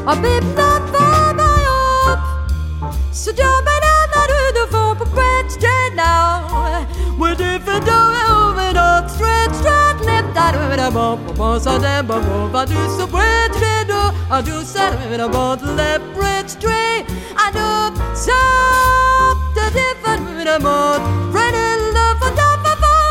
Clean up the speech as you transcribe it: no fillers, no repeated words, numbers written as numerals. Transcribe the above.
A bip not for my up. So jump it out, I do the for bread straight now. With if I do it up straight, left, I do it above. So then, I do so bread straight, I do set it above left, bread straight. I do so the different